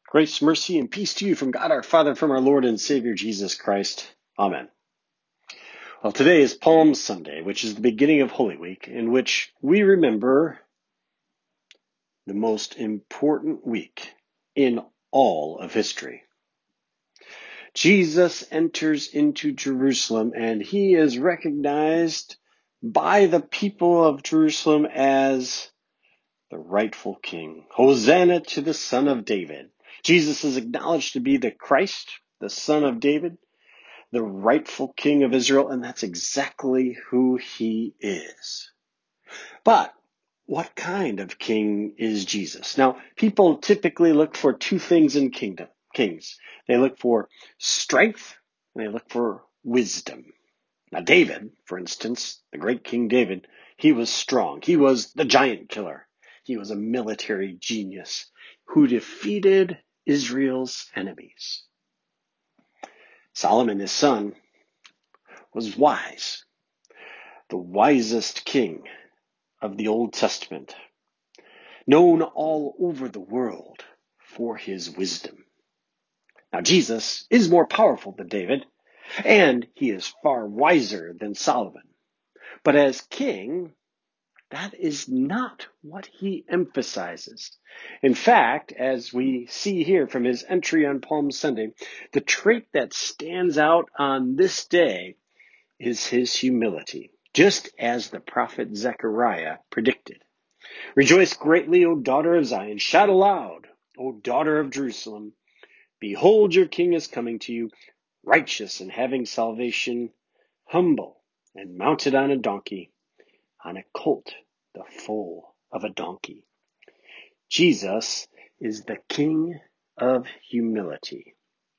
Grace, mercy, and peace to you from God our Father, from our Lord and Savior Jesus Christ. Amen. Well, today is Palm Sunday, which is the beginning of Holy Week, in which we remember the most important week in all of history. Jesus enters into Jerusalem, and he is recognized by the people of Jerusalem as the rightful king. Hosanna to the Son of David. Jesus is acknowledged to be the Christ, the Son of David, the rightful king of Israel, and that's exactly who he is. But what kind of king is Jesus? Now, people typically look for two things in kings. They look for strength and they look for wisdom. Now, David, for instance, the great King David, he was strong. He was the giant killer. He was a military genius who defeated Israel's enemies. Solomon, his son, was wise, the wisest king of the Old Testament, known all over the world for his wisdom. Now, Jesus is more powerful than David, and he is far wiser than Solomon. But as king, that is not what he emphasizes. In fact, as we see here from his entry on Palm Sunday, the trait that stands out on this day is his humility, just as the prophet Zechariah predicted. Rejoice greatly, O daughter of Zion. Shout aloud, O daughter of Jerusalem. Behold, your king is coming to you, righteous and having salvation, humble and mounted on a donkey, on a colt, the foal of a donkey. Jesus is the King of humility.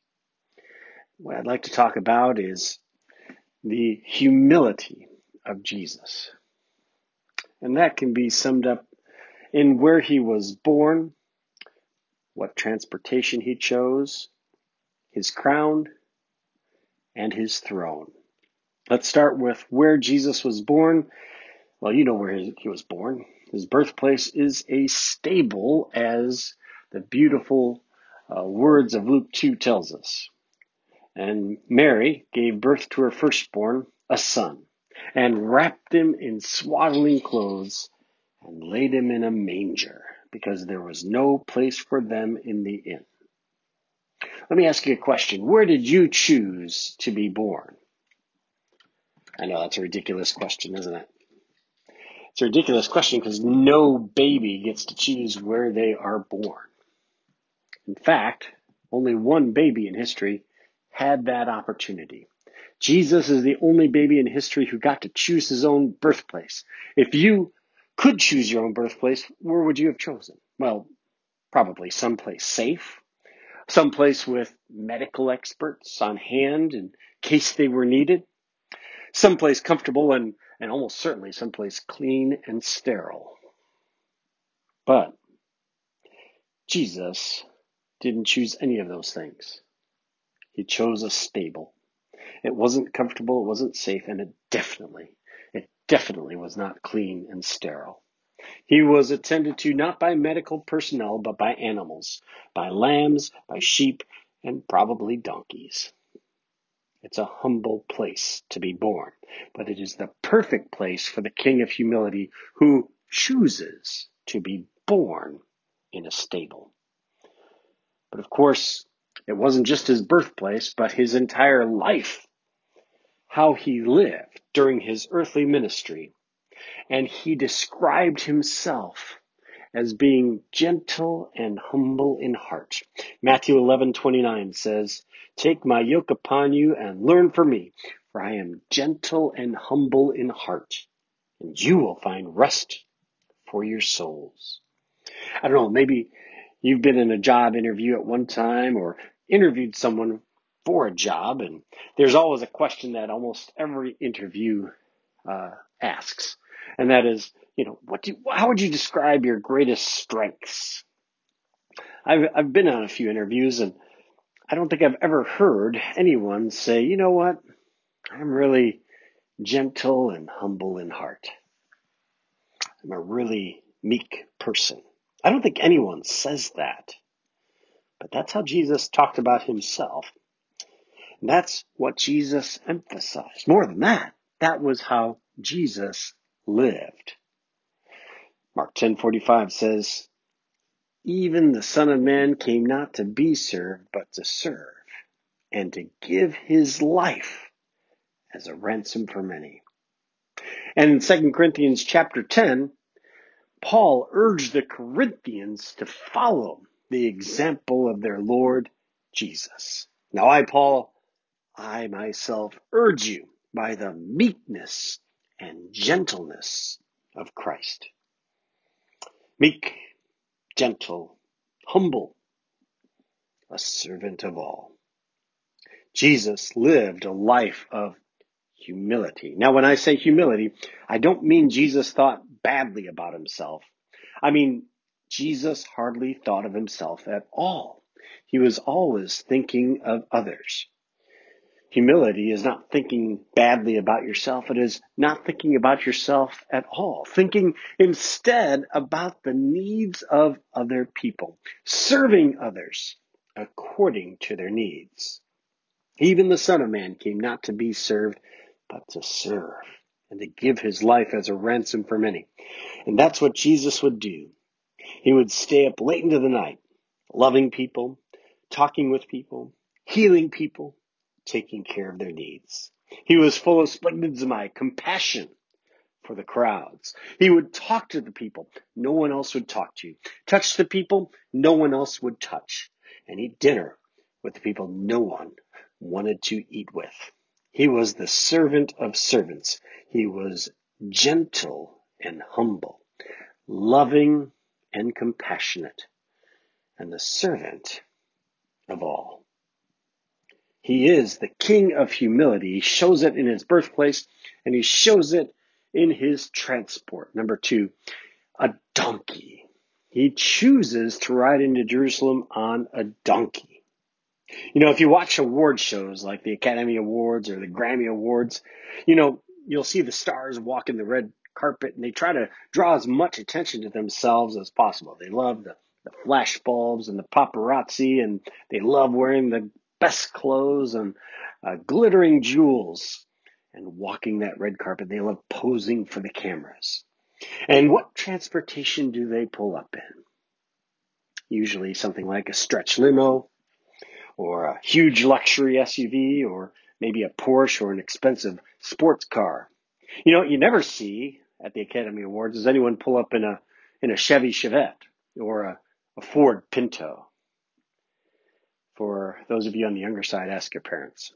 What I'd like to talk about is the humility of Jesus. And that can be summed up in where he was born, what transportation he chose, his crown, and his throne. Let's start with where Jesus was born. Well, you know where he was born. His birthplace is a stable, as the beautiful words of Luke 2 tells us. And Mary gave birth to her firstborn, a son, and wrapped him in swaddling clothes and laid him in a manger, because there was no place for them in the inn. Let me ask you a question. Where did you choose to be born? I know that's a ridiculous question, isn't it? It's a ridiculous question because no baby gets to choose where they are born. In fact, only one baby in history had that opportunity. Jesus is the only baby in history who got to choose his own birthplace. If you could choose your own birthplace, where would you have chosen? Well, probably someplace safe, someplace with medical experts on hand in case they were needed, someplace comfortable, and almost certainly someplace clean and sterile. But Jesus didn't choose any of those things. He chose a stable. It wasn't comfortable, it wasn't safe, and it definitely was not clean and sterile. He was attended to not by medical personnel, but by animals, by lambs, by sheep, and probably donkeys. It's a humble place to be born, but it is the perfect place for the King of humility who chooses to be born in a stable. But of course, it wasn't just his birthplace, but his entire life, how he lived during his earthly ministry. And he described himself as being gentle and humble in heart. Matthew 11:29 says, "Take my yoke upon you and learn from me, for I am gentle and humble in heart, and you will find rest for your souls." I don't know, maybe you've been in a job interview at one time or interviewed someone for a job, and there's always a question that almost every interview asks, and that is, how would you describe your greatest strengths? I've been on a few interviews, and I don't think I've ever heard anyone say, you know what, I'm really gentle and humble in heart. I'm a really meek person. I don't think anyone says that. But that's how Jesus talked about himself. And that's what Jesus emphasized. More than that, that was how Jesus lived. Mark 10:45 says, even the Son of Man came not to be served, but to serve, and to give his life as a ransom for many. And in 2 Corinthians chapter 10, Paul urged the Corinthians to follow the example of their Lord Jesus. Now I myself urge you by the meekness and gentleness of Christ. Meek, gentle, humble, a servant of all. Jesus lived a life of humility. Now, when I say humility, I don't mean Jesus thought badly about himself. I mean, Jesus hardly thought of himself at all. He was always thinking of others. Humility is not thinking badly about yourself. It is not thinking about yourself at all. Thinking instead about the needs of other people. Serving others according to their needs. Even the Son of Man came not to be served, but to serve and to give his life as a ransom for many. And that's what Jesus would do. He would stay up late into the night, loving people, talking with people, healing people, taking care of their needs. He was full of splendizomai, compassion for the crowds. He would talk to the people no one else would talk to. Touch the people no one else would touch. And eat dinner with the people no one wanted to eat with. He was the servant of servants. He was gentle and humble, loving and compassionate, and the servant of all. He is the King of humility. He shows it in his birthplace, and he shows it in his transport. Number 2, a donkey. He chooses to ride into Jerusalem on a donkey. You know, if you watch award shows like the Academy Awards or the Grammy Awards, you'll see the stars walking the red carpet, and they try to draw as much attention to themselves as possible. They love the flash bulbs and the paparazzi, and they love wearing the best clothes and glittering jewels and walking that red carpet. They love posing for the cameras. And what transportation do they pull up in? Usually something like a stretch limo, or a huge luxury SUV, or maybe a Porsche or an expensive sports car. You know, what you never see at the Academy Awards is anyone pull up in a Chevy Chevette or a Ford Pinto. For those of you on the younger side, ask your parents.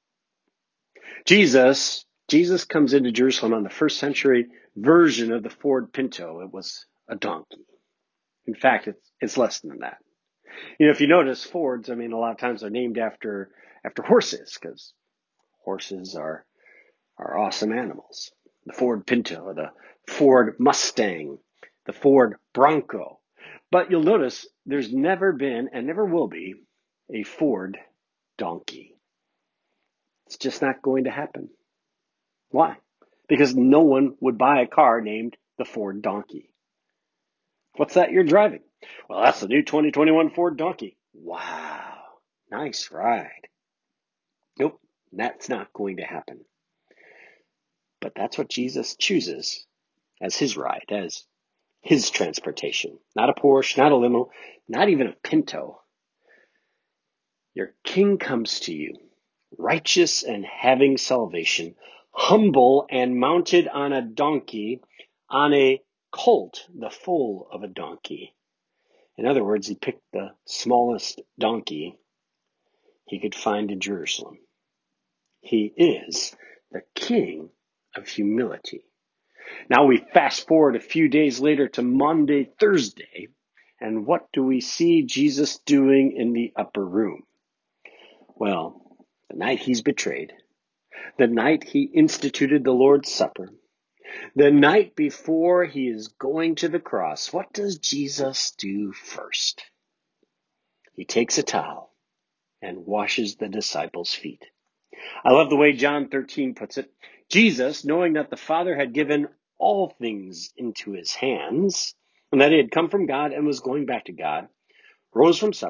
Jesus comes into Jerusalem on the first century version of the Ford Pinto. It was a donkey. In fact, it's less than that. You know, if you notice, Fords, a lot of times they're named after horses, because horses are awesome animals. The Ford Pinto, the Ford Mustang, the Ford Bronco. But you'll notice there's never been and never will be a Ford donkey. It's just not going to happen. Why? Because no one would buy a car named the Ford Donkey. What's that you're driving? Well, that's the new 2021 Ford Donkey. Wow. Nice ride. Nope, that's not going to happen. But that's what Jesus chooses as his ride, as his transportation. Not a Porsche, not a limo, not even a Pinto. Your King comes to you, righteous and having salvation, humble and mounted on a donkey, on a colt, the foal of a donkey. In other words, he picked the smallest donkey he could find in Jerusalem. He is the King of humility. Now we fast forward a few days later to Maundy Thursday, and what do we see Jesus doing in the upper room? Well, the night he's betrayed, the night he instituted the Lord's Supper, the night before he is going to the cross, what does Jesus do first? He takes a towel and washes the disciples' feet. I love the way John 13 puts it. Jesus, knowing that the Father had given all things into his hands, and that he had come from God and was going back to God, rose from supper,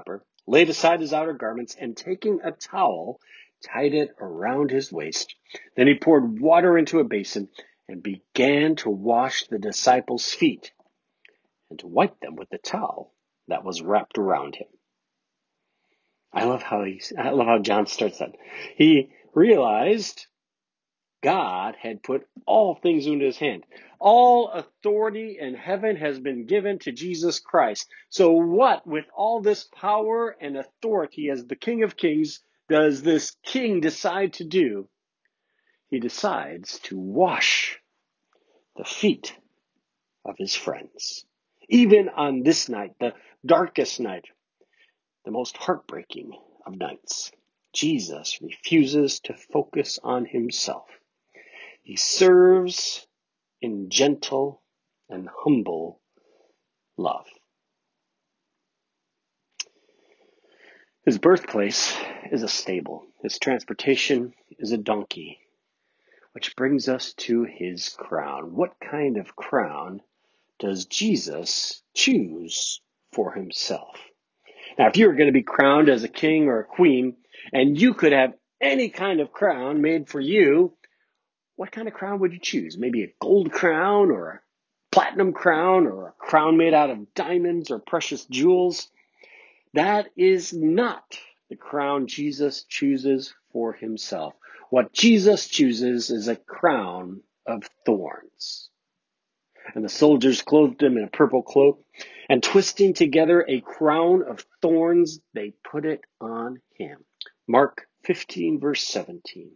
laid aside his outer garments, and taking a towel, tied it around his waist. Then he poured water into a basin and began to wash the disciples' feet and to wipe them with the towel that was wrapped around him. I love how John starts that. He realized God had put all things into his hand. All authority in heaven has been given to Jesus Christ. So what, with all this power and authority as the King of Kings, does this king decide to do? He decides to wash the feet of his friends. Even on this night, the darkest night, the most heartbreaking of nights, Jesus refuses to focus on himself. He serves in gentle and humble love. His birthplace is a stable. His transportation is a donkey, which brings us to his crown. What kind of crown does Jesus choose for himself? Now, if you were going to be crowned as a king or a queen, and you could have any kind of crown made for you, what kind of crown would you choose? Maybe a gold crown or a platinum crown or a crown made out of diamonds or precious jewels? That is not the crown Jesus chooses for himself. What Jesus chooses is a crown of thorns. And the soldiers clothed him in a purple cloak, and twisting together a crown of thorns, they put it on him. Mark 15, verse 17.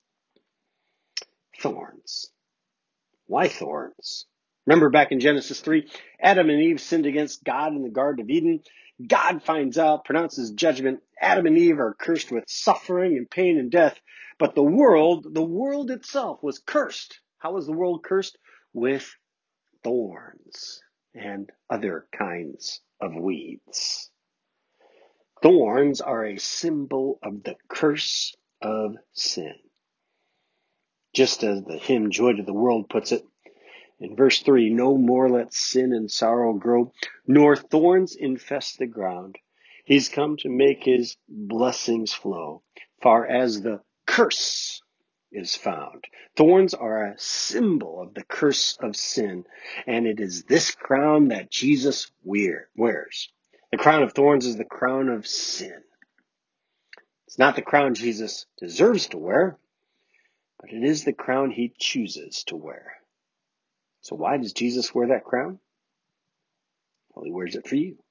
Thorns. Why thorns? Remember back in Genesis 3, Adam and Eve sinned against God in the Garden of Eden. God finds out, pronounces judgment. Adam and Eve are cursed with suffering and pain and death. But the world itself was cursed. How was the world cursed? With thorns and other kinds of weeds. Thorns are a symbol of the curse of sin. Just as the hymn Joy to the World puts it, in verse 3, no more let sin and sorrow grow, nor thorns infest the ground. He's come to make his blessings flow, far as the curse is found. Thorns are a symbol of the curse of sin, and it is this crown that Jesus wears. The crown of thorns is the crown of sin. It's not the crown Jesus deserves to wear, but it is the crown he chooses to wear. So why does Jesus wear that crown? Well, he wears it for you.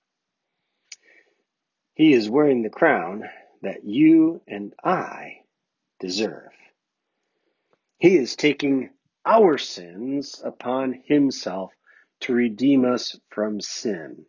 He is wearing the crown that you and I deserve. He is taking our sins upon himself to redeem us from sin.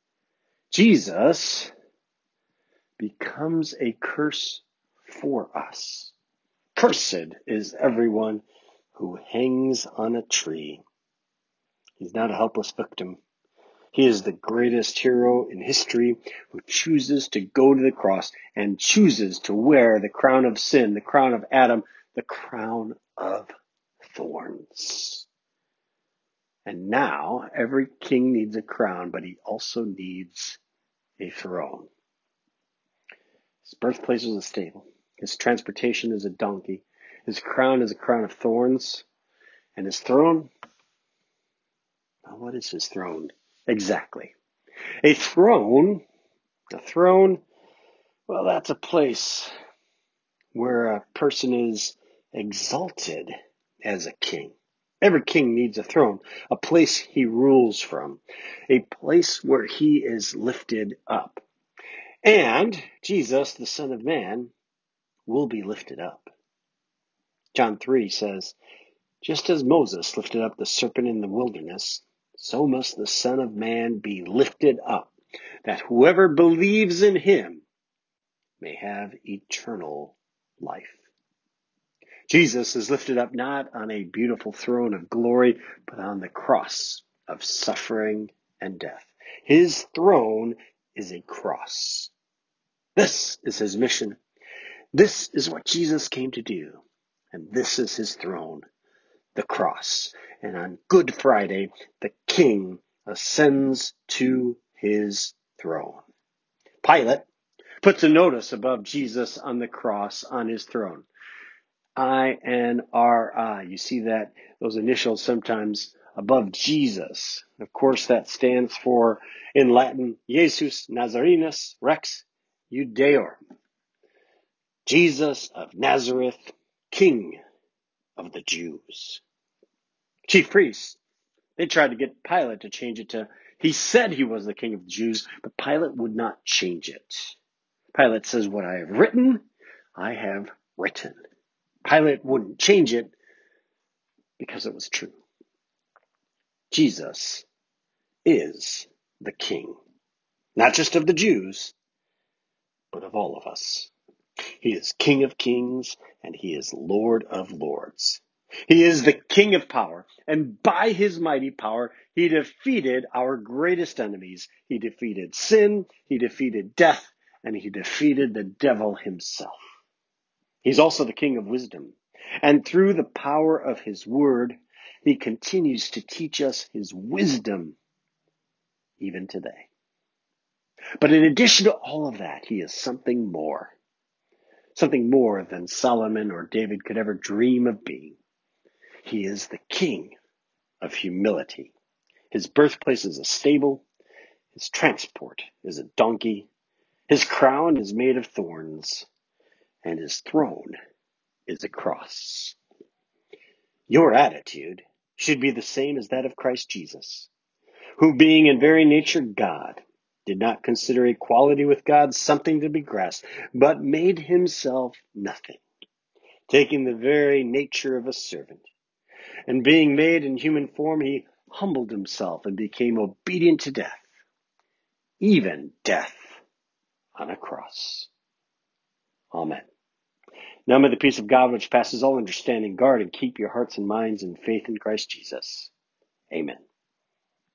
Jesus becomes a curse for us. Cursed is everyone who hangs on a tree. He's not a helpless victim. He is the greatest hero in history who chooses to go to the cross and chooses to wear the crown of sin, the crown of Adam, the crown of thorns. And now every king needs a crown, but he also needs a throne. His birthplace is a stable. His transportation is a donkey. His crown is a crown of thorns. And his throne? Well, what is his throne? Exactly. A throne, well, that's a place where a person is exalted as a king. Every king needs a throne, a place he rules from, a place where he is lifted up. And Jesus, the Son of Man, will be lifted up. John 3 says, just as Moses lifted up the serpent in the wilderness, so must the Son of Man be lifted up, that whoever believes in him may have eternal life. Jesus is lifted up not on a beautiful throne of glory, but on the cross of suffering and death. His throne is a cross. This is his mission. This is what Jesus came to do. And this is his throne, the cross. And on Good Friday, the King ascends to his throne. Pilate puts a notice above Jesus on the cross on his throne. INRI. You see that, those initials sometimes above Jesus. Of course, that stands for, in Latin, Jesus Nazarenus Rex Judaeorum. Jesus of Nazareth, King of the Jews. Chief priests, they tried to get Pilate to change it to, he said he was the King of the Jews, but Pilate would not change it. Pilate says, what I have written, I have written. Pilate wouldn't change it because it was true. Jesus is the King, not just of the Jews, but of all of us. He is King of kings and he is Lord of lords. He is the King of power, and by his mighty power, he defeated our greatest enemies. He defeated sin, he defeated death, and he defeated the devil himself. He's also the King of wisdom, and through the power of his word, he continues to teach us his wisdom even today. But in addition to all of that, he is something more than Solomon or David could ever dream of being. He is the King of humility. His birthplace is a stable. His transport is a donkey. His crown is made of thorns. And his throne is a cross. Your attitude should be the same as that of Christ Jesus, who being in very nature God, did not consider equality with God something to be grasped, but made himself nothing, taking the very nature of a servant. And being made in human form, he humbled himself and became obedient to death, even death on a cross. Amen. Now may the peace of God, which passes all understanding, guard and keep your hearts and minds in faith in Christ Jesus. Amen.